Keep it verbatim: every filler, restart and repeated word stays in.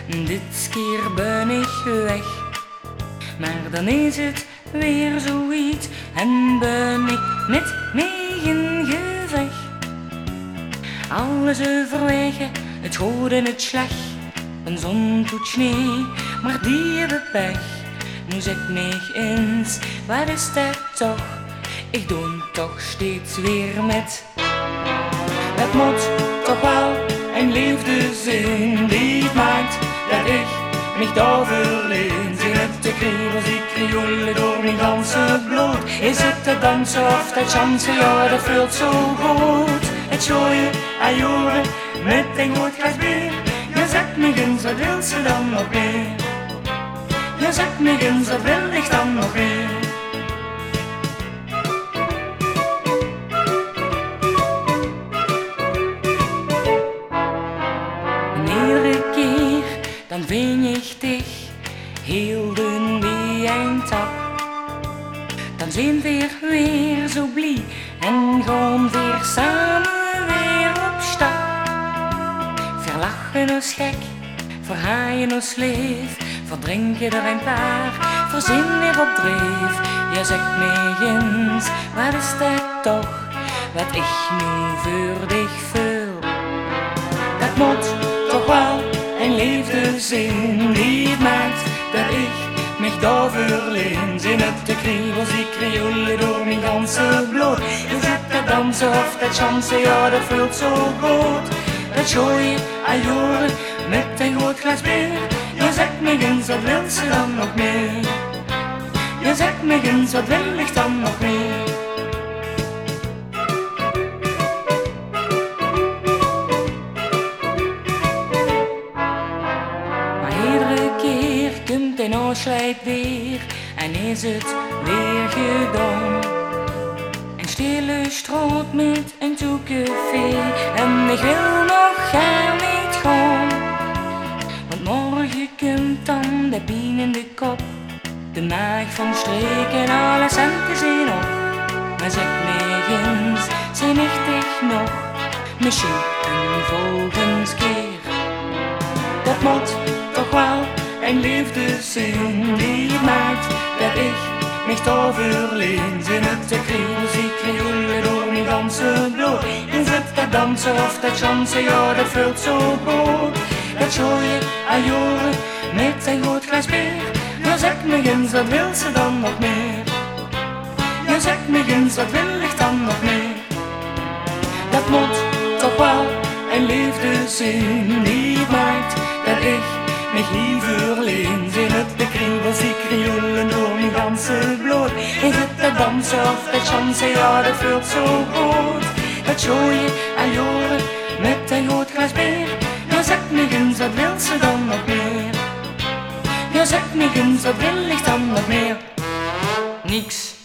Dit keer ben ik weg, maar dan is het weer zoiets en ben ik met mee in gevecht. Alles overwegen, het goed en het slecht. Een zon doet sneeuw, maar die hebben pech. Nu zeg me eens, wat is dat toch? Ik doe het toch steeds weer met. Het moet toch wel een liefde zijn die het maakt dat ik mich daar verleen. Zijn het de kriebels die krioelen door mijn ganse bloed? Is het de dansen of de chansen? Ja, dat voelt zo goed. Het schooien aan jaren met een goed glas bier. Je zegt me eens, wat wil ze dan nog meer? Je zegt me eens, wat wil ik dan nog meer? Dan vind ik dich heel dun wie een tap. Dan zijn we weer zo blij en gaan weer samen weer op stap. Verlachen ons gek, verhaaien ons leef, verdrinken er een paar, verzin weer op dreef. Je zegt me eens, wat is dat toch, wat ik nu voor dich voel? Dat moet toch wel een liefde zijn die het maakt dat ik mich daar verleen. Zijn het de kriebels die krioelen door mijn ganse bloed? Is het dat dansen of dat chansen? Ja, dat voelt zo goed. Dat schooien aan jaren met een groot glas bier. Je zegt me eens, wat wil ze dan nog meer? Je zegt me eens, wat wil ik dan nog meer? Komt een afscheid weer en is het weer gedaan. Een stille straat met een toekefee en ik wil nog gaan niet gaan. Want morgen komt dan de pijn in de kop, de maag van streek en alle centen zijn op. Maar zeg me eens, zijn ik dich nog, misschien een volgende keer. Dat moet toch wel een liefde zijn die het maakt dat ik mich daar verleen. Zijn het de kriebels die krioelen door mijn ganse bloed? Is het dat dansen of dat chansen? Ja, dat voelt zo goed. Dat schooien aan jaren met een goed glas bier. Je zegt me eens, wat wil ze dan nog meer? Je zegt me eens, wat wil ik dan nog meer? Dat moet toch wel een liefde zijn die het maakt dat ik mich hier verleen. Zijn het de kriebels die krioelen door mijn ganse bloed? Is het de dansen of de chansen? Ja, dat voelt zo goed. Dat schooien aan jaren met een goed glas bier. Je zegt me eens, wat wil ze dan nog meer? Je zegt me eens, wat wil ik dan nog meer? Niks.